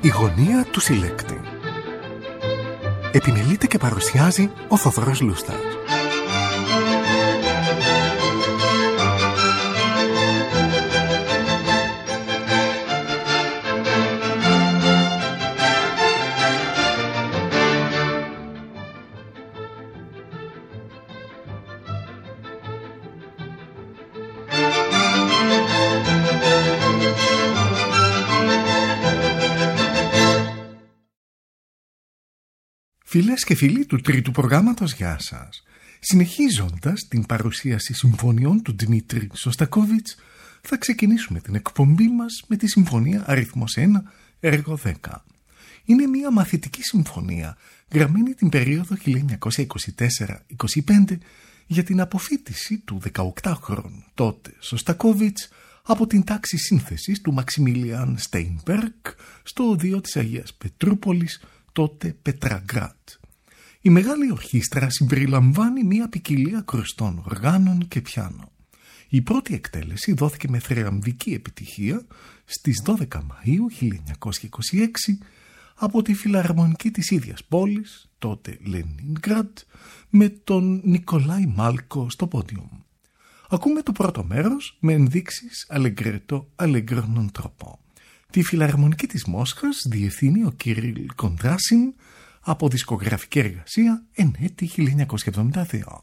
Η γωνία του συλλέκτη. Επιμελείται και παρουσιάζει ο Θοδωρός Λούστας. Φίλες και φίλοι του τρίτου προγράμματος, γεια σας. Συνεχίζοντας την παρουσίαση συμφωνιών του Δημήτρη Σωστακόβιτς, θα ξεκινήσουμε την εκπομπή μας με τη συμφωνία αριθμός 1, έργο 10. Είναι μια μαθητική συμφωνία, γραμμένη την περίοδο 1924-25 για την αποφοίτηση του 18χρονου τότε Σωστακόβιτς από την τάξη σύνθεσης του Μαξιμίλιαν Στέινμπεργκ στο οδείο της Αγίας Πετρούπολης, τότε Πετραγκράτ. Η μεγάλη ορχήστρα συμπεριλαμβάνει μια ποικιλία κρουστών οργάνων και πιάνο. Η πρώτη εκτέλεση δόθηκε με θριαμβική επιτυχία στις 12 Μαΐου 1926 από τη φιλαρμονική της ίδιας πόλης, τότε Λενινγκράντ, με τον Νικολάη Μάλκο στο πόντιουμ. Ακούμε το πρώτο μέρος με ενδείξεις αλεγκρέτο αλεγκρόνων τρόπο. Τη φιλαρμονική της Μόσχας διευθύνει ο Κυρίλ Κοντράσιν από δισκογραφική εργασία εν έτη 1972.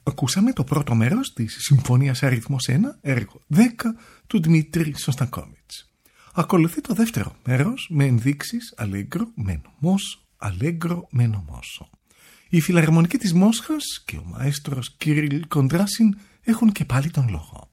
Ακούσαμε το πρώτο μέρος της Συμφωνίας Αριθμός 1, έργο 10 του Δημήτρη Σωστακόβιτς. Ακολουθεί το δεύτερο μέρος με ενδείξεις αλέγκρο μενο μόσο, αλέγκρο μενο μόσο. Η Φιλαρμονική της Μόσχας και ο μαέστρος Κυρίλ Κοντράσιν έχουν και πάλι τον λόγο.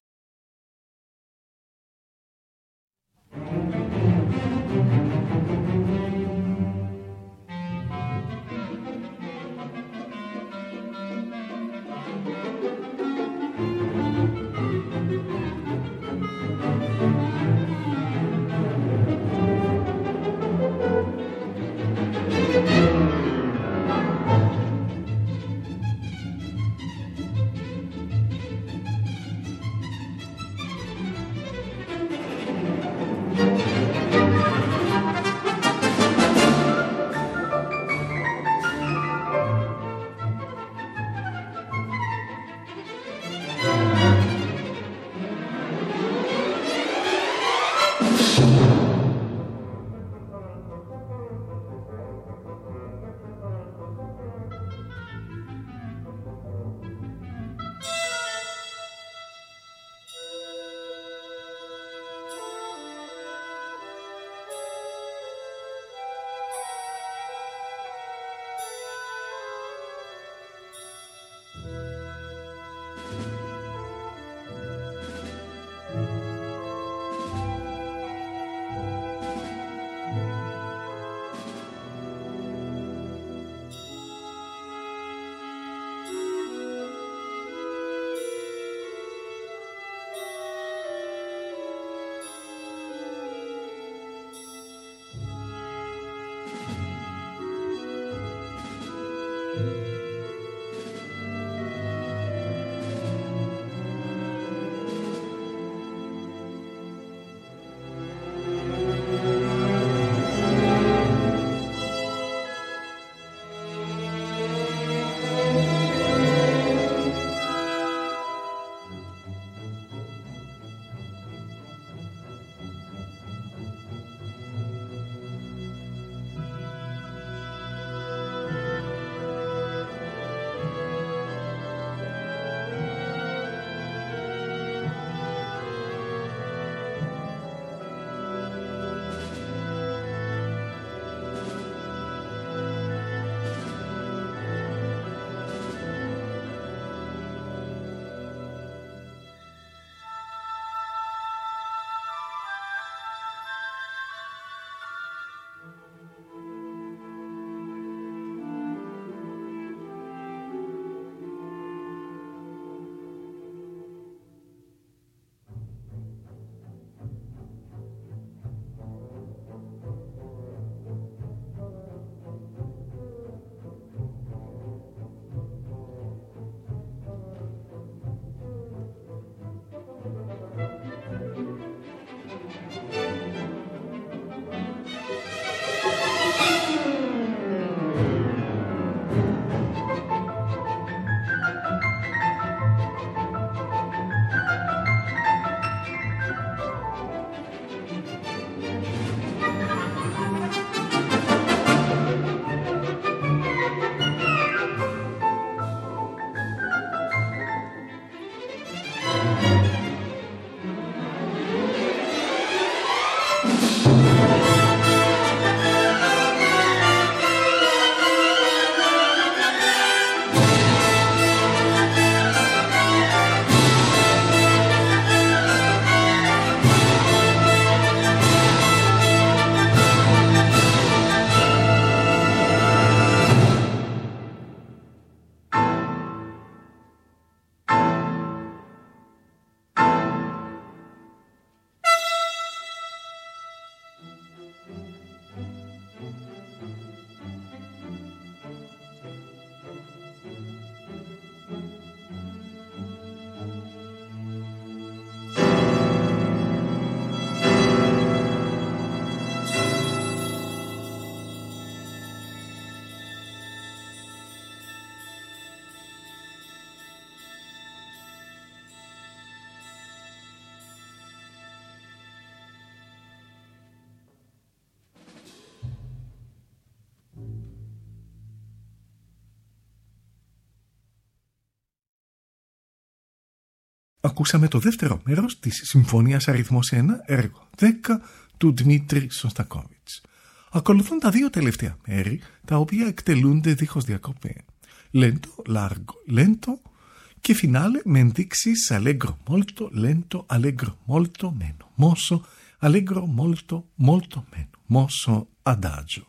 Ακούσαμε το δεύτερο μέρος της Συμφωνίας αριθμός 1, έργο 10 του Δημήτρη Σωστακόβιτς. Ακολουθούν τα δύο τελευταία μέρη, τα οποία εκτελούνται δίχως διακοπή. Lento, largo, lento και φινάλε με ενδείξεις allegro molto, lento, allegro molto, meno, mosso, allegro molto, molto meno, mosso, adagio.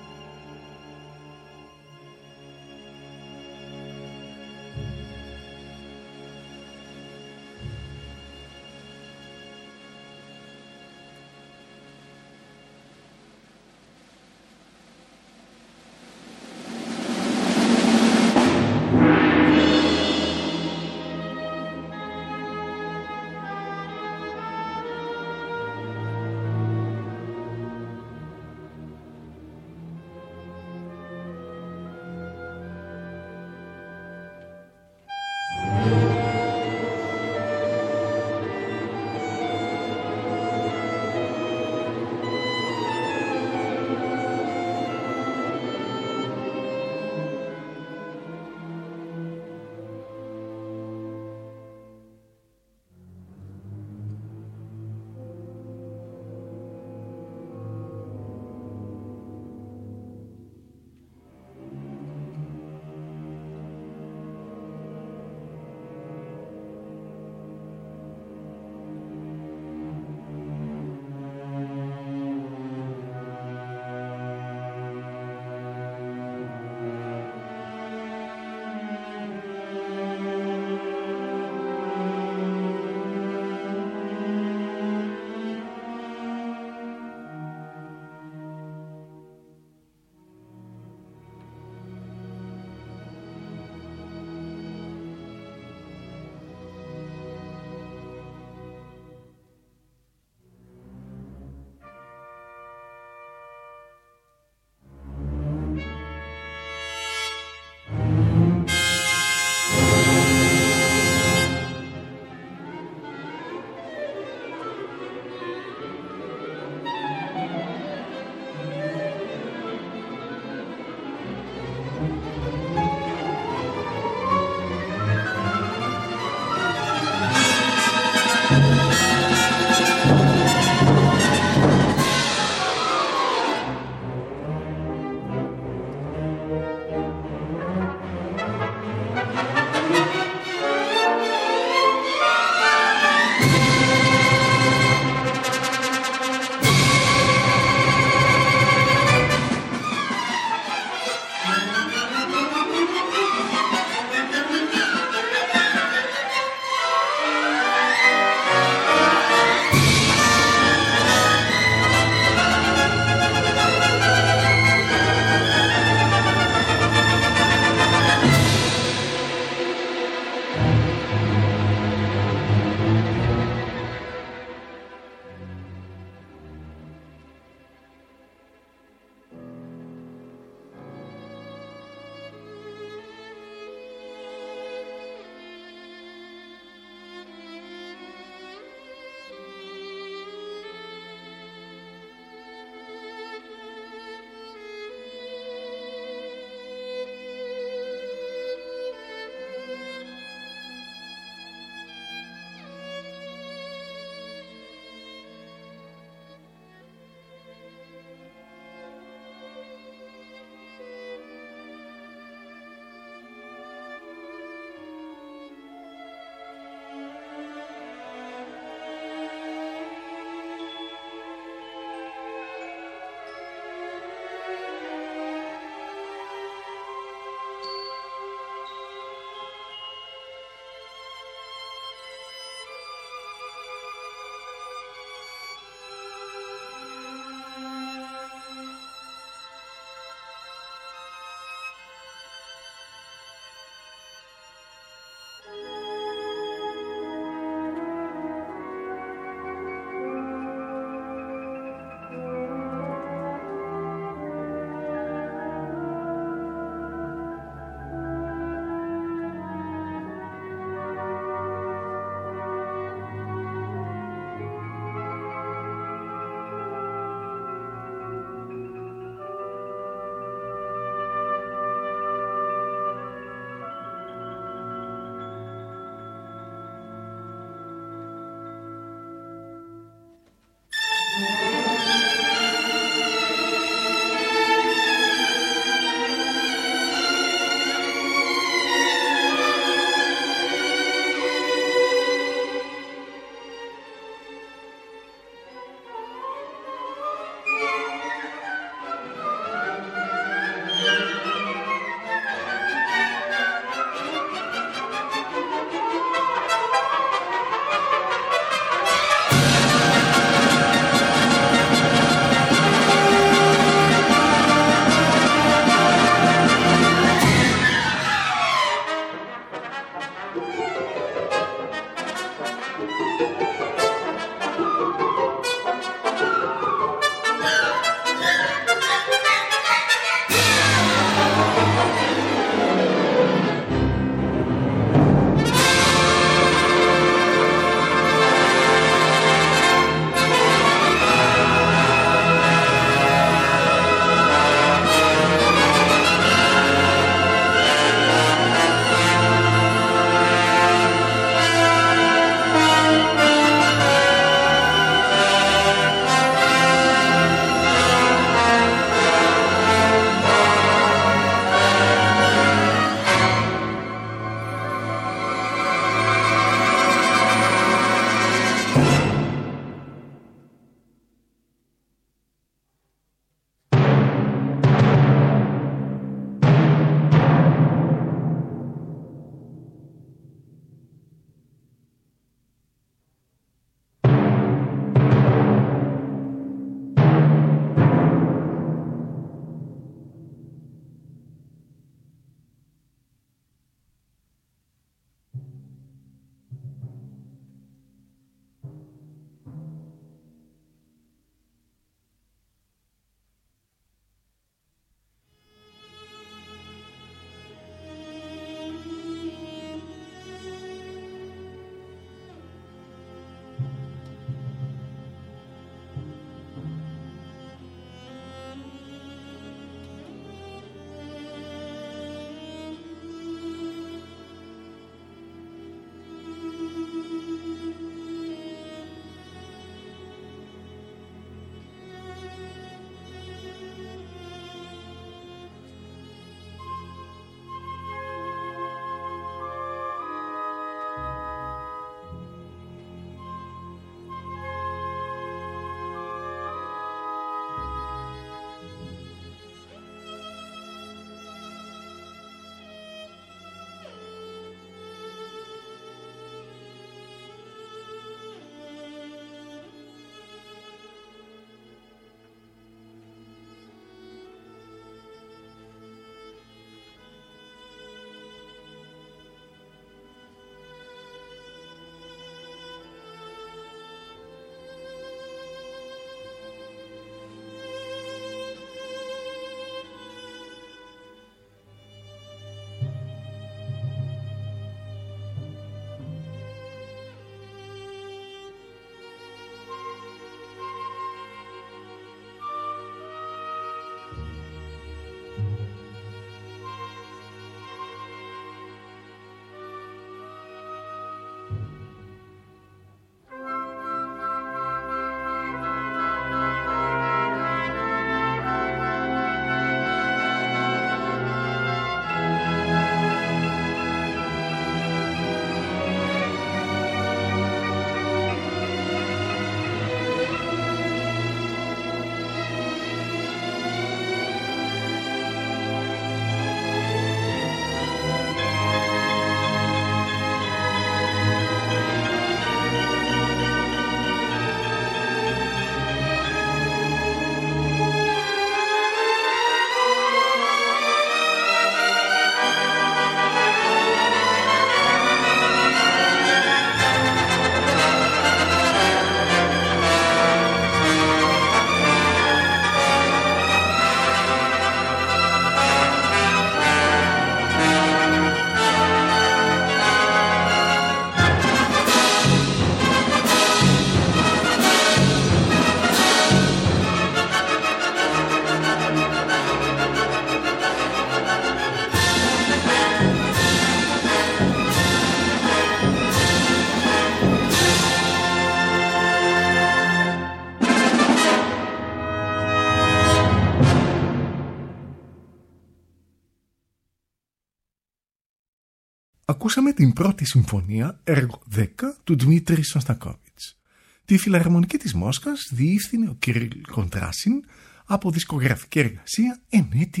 Ακούσαμε την πρώτη συμφωνία, έργο 10, του Δημήτρη Σωστακόβιτς. Τη φιλαρμονική της Μόσχας διεύθυνε ο Κυρίλ Κοντράσιν από δισκογραφική εργασία εν έτη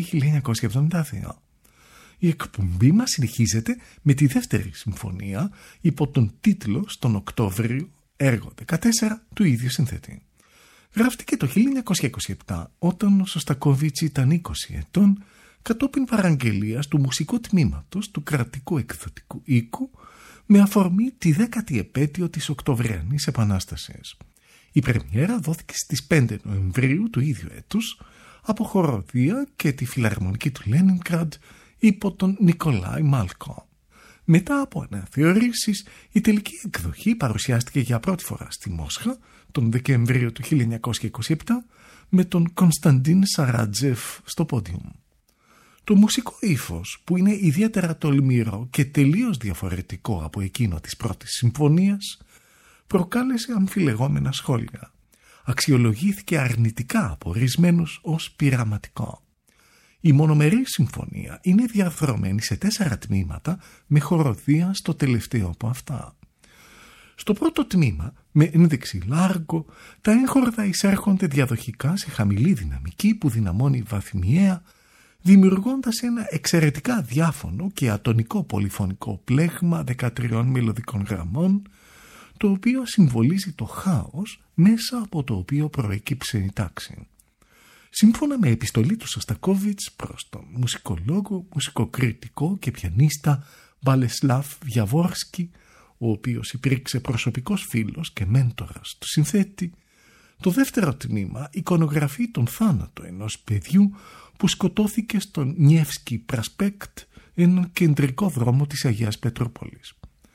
1972. Η εκπομπή μας συνεχίζεται με τη δεύτερη συμφωνία υπό τον τίτλο στον Οκτώβριο, έργο 14, του ίδιου συνθέτη. Γράφτηκε το 1927 όταν ο Σωστακόβιτς ήταν 20 ετών κατόπιν παραγγελίας του μουσικού τμήματος του κρατικού εκδοτικού οίκου με αφορμή τη 10η επέτειο της Οκτωβριανής Επανάστασης. Η πρεμιέρα δόθηκε στις 5 Νοεμβρίου του ίδιου έτους από χοροδία και τη φιλαρμονική του Λένινγκραντ υπό τον Νικολάι Μάλκο. Μετά από αναθεωρήσεις, η τελική εκδοχή παρουσιάστηκε για πρώτη φορά στη Μόσχα τον Δεκέμβριο του 1927 με τον Κωνσταντίν Σαράτζεφ στο πόντιουμ. Το μουσικό ύφος, που είναι ιδιαίτερα τολμηρό και τελείως διαφορετικό από εκείνο της πρώτης συμφωνίας, προκάλεσε αμφιλεγόμενα σχόλια. Αξιολογήθηκε αρνητικά από ορισμένους ως πειραματικό. Η μονομερή συμφωνία είναι διαρθρωμένη σε 4 τμήματα με χοροδία στο τελευταίο από αυτά. Στο πρώτο τμήμα, με ένδειξη λάργο, τα έγχορδα εισέρχονται διαδοχικά σε χαμηλή δυναμική που δυναμώνει βαθμιαία, δημιουργώντας ένα εξαιρετικά διάφωνο και ατονικό πολυφωνικό πλέγμα 13 μελωδικών γραμμών, το οποίο συμβολίζει το χάος μέσα από το οποίο προέκυψε η τάξη. Σύμφωνα με επιστολή του Σωστακόβιτς προς τον μουσικολόγο, μουσικοκριτικό και πιανίστα Μπαλεσλάβ Βιαβόρσκι, ο οποίος υπήρξε προσωπικός φίλος και μέντορας του συνθέτη, το δεύτερο τμήμα εικονογραφεί τον θάνατο ενός παιδιού που σκοτώθηκε στον Νιεύσκι Πρασπέκτ, έναν κεντρικό δρόμο της Αγίας Πετρούπολης.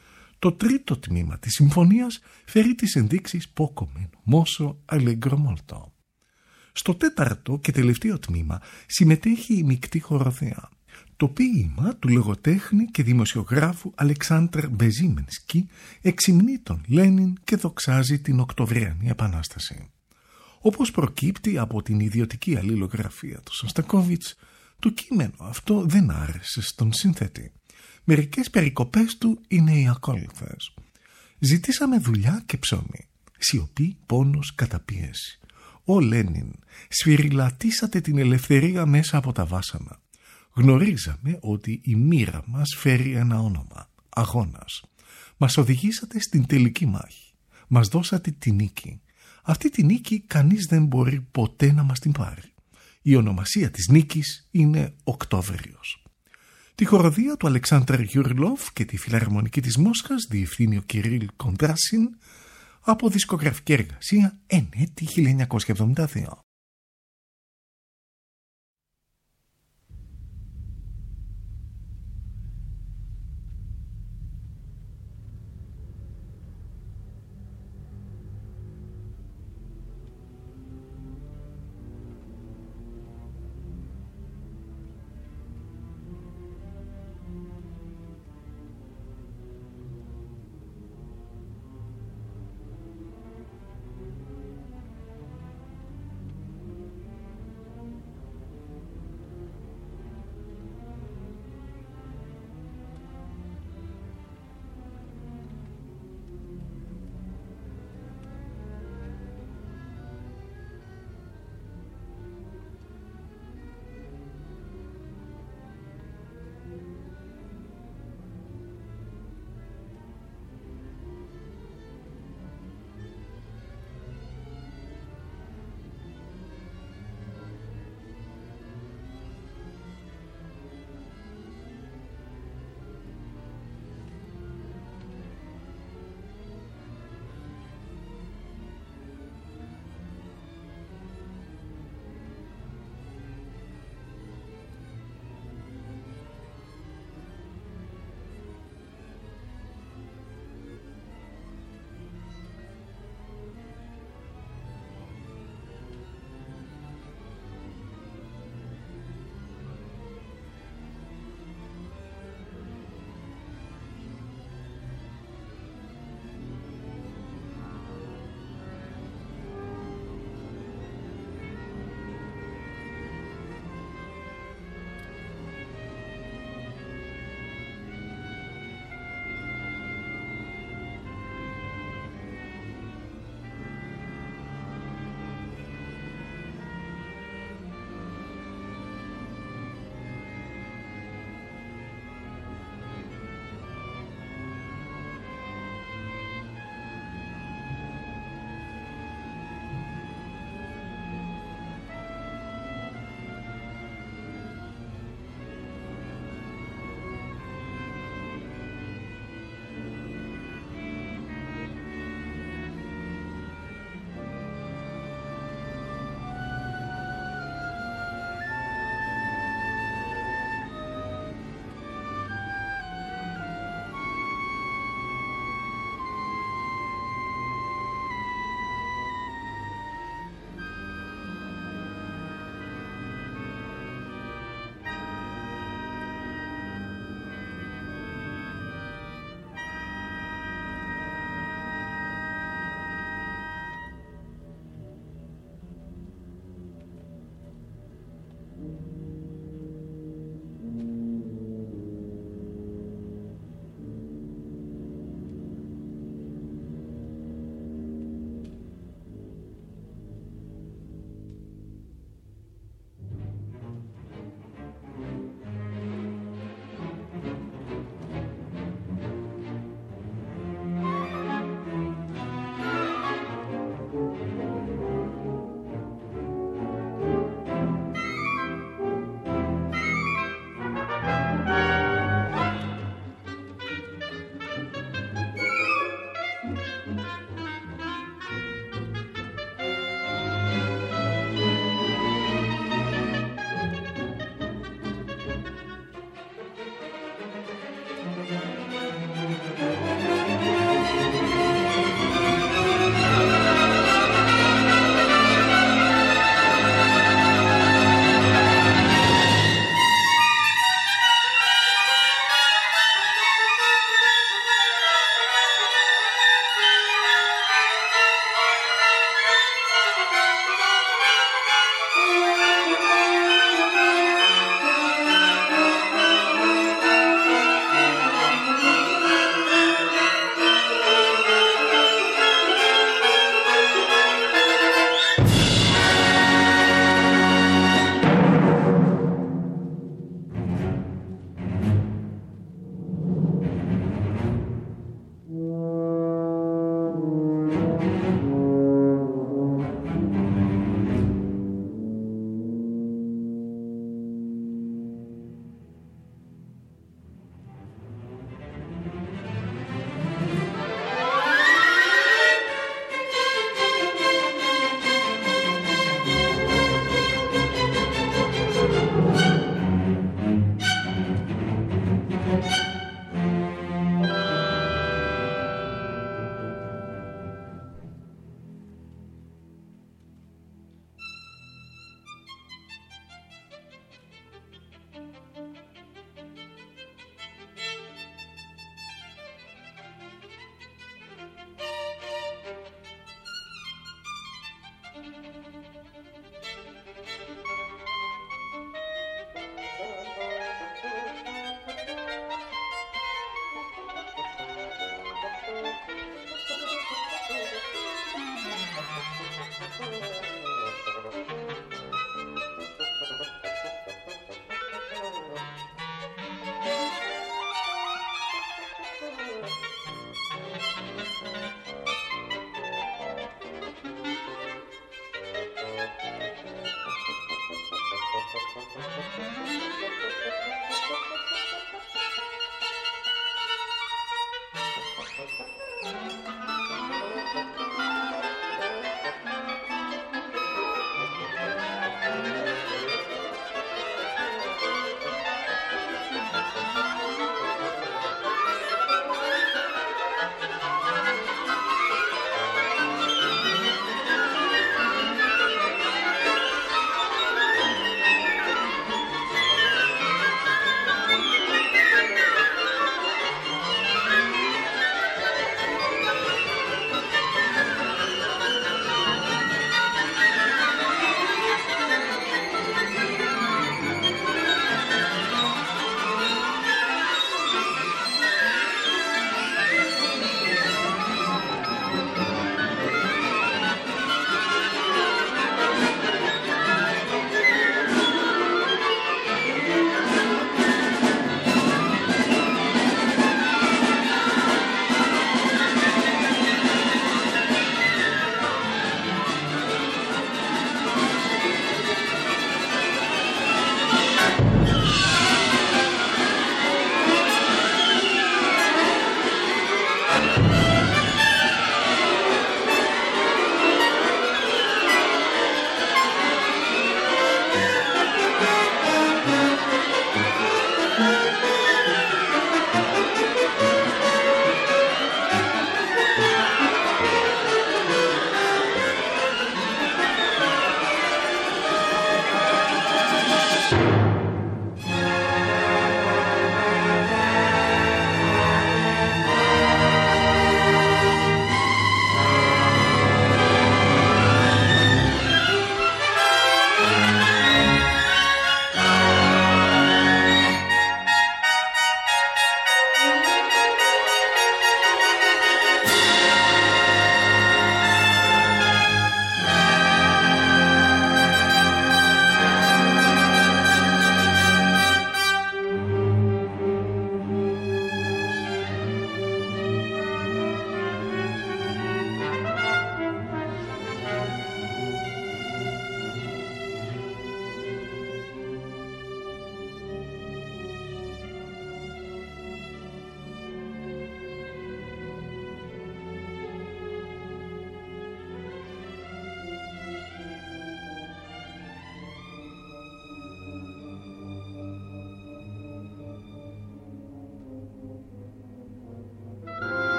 Το τρίτο τμήμα της συμφωνίας φέρει τις ενδείξεις «Poco meno mosso, allegro molto». Στο τέταρτο και τελευταίο τμήμα συμμετέχει η μεικτή χοροδία. Το ποίημα του λογοτέχνη και δημοσιογράφου Αλεξάνδρ Μπεζίμενσκι εξυμνεί τον Λένιν και δοξάζει την Οκτωβριανή Επανάσταση. Όπως προκύπτει από την ιδιωτική αλληλογραφία του Σωστακόβιτς, το κείμενο αυτό δεν άρεσε στον συνθέτη. Μερικές περικοπές του είναι οι ακόλουθες. Ζητήσαμε δουλειά και ψωμί. Σιωπή, πόνος, καταπίεση. Ω Λένιν, σφυριλατήσατε την ελευθερία μέσα από τα βάσανα. Γνωρίζαμε ότι η μοίρα μας φέρει ένα όνομα, αγώνας. Μας οδηγήσατε στην τελική μάχη. Μας δώσατε τη νίκη. Αυτή τη νίκη κανείς δεν μπορεί ποτέ να μας την πάρει. Η ονομασία της νίκης είναι Οκτώβριος. Τη χοροδία του Αλεξάνδρ Γιουρλόφ και τη φιλαρμονική της Μόσχας διευθύνει ο Κυρίλ Κοντράσιν από δισκογραφική εργασία εν έτη 1972.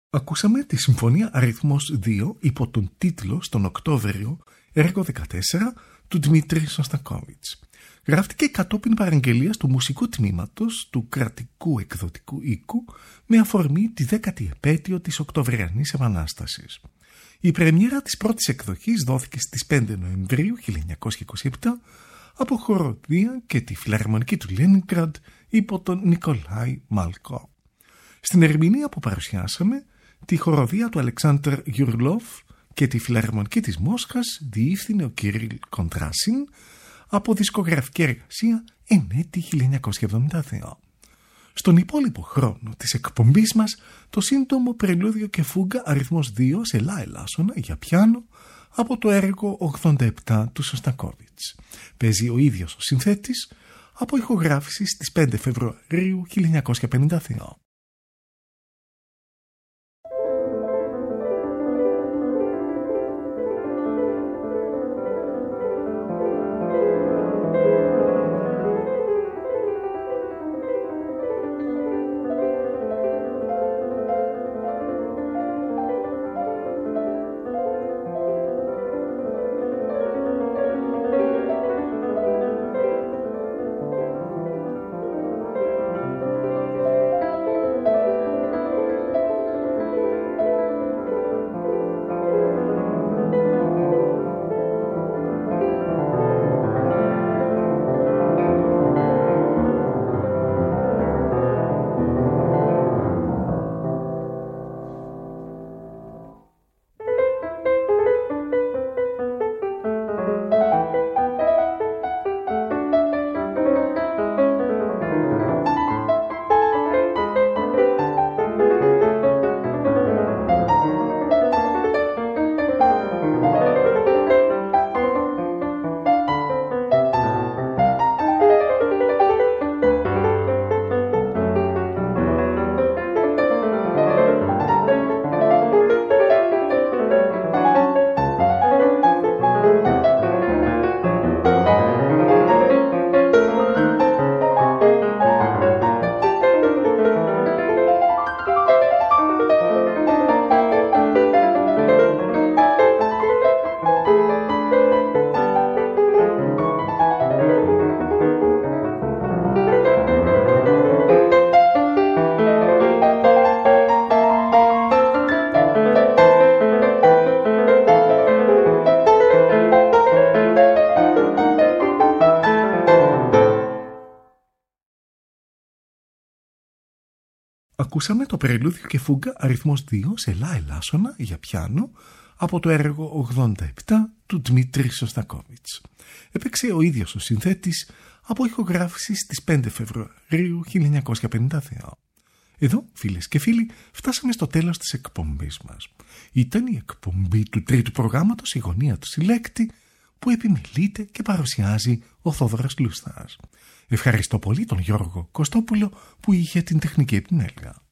Ακούσαμε τη Συμφωνία αριθμός 2 υπό τον τίτλο στον Οκτώβριο, έργο 14 του Δημήτρη Σωστακόβιτς. Γράφτηκε κατόπιν παραγγελίας του μουσικού τμήματος του Κρατικού Εκδοτικού Οίκου με αφορμή τη 10η επέτειο της Οκτωβριανής Επανάστασης. Η πρεμιέρα της πρώτης εκδοχής δόθηκε στις 5 Νοεμβρίου 1927 από χοροδία και τη Φιλαρμονική του Λένινγκραντ υπό τον Νικολάη Μάλκο. Στην ερμηνεία που παρουσιάσαμε, τη χοροδία του Αλεξάνδρ Γιουρλόφ και τη Φιλαρμονική της Μόσχας διεύθυνε ο Κυρίλ Κοντράσιν από δισκογραφική εργασία εν έτη 1972. Στον υπόλοιπο χρόνο της εκπομπής μας, το σύντομο πρελούδιο και φούγκα αριθμός 2 σε λα ελάσσονα για πιάνο από το έργο 87 του Σωστακόβιτς. Παίζει ο ίδιος ο συνθέτης από ηχογράφηση στις 5 Φεβρουαρίου 1952. Ακούσαμε το πρελούδιο και φούγκα αριθμός 2 σε λα ελάσσονα για πιάνο από το έργο 87 του Δημήτρη Σωστακόβιτς. Έπαιξε ο ίδιος ο συνθέτης από ηχογράφηση στις 5 Φεβρουαρίου 1952. Εδώ, φίλες και φίλοι, φτάσαμε στο τέλος της εκπομπής μας. Ήταν η εκπομπή του τρίτου προγράμματος «Η γωνία του συλλέκτη» που επιμελείται και παρουσιάζει ο Θόδωρας Λούστας. Ευχαριστώ πολύ τον Γιώργο Κωστόπουλο που είχε την τεχνική επιμέλεια.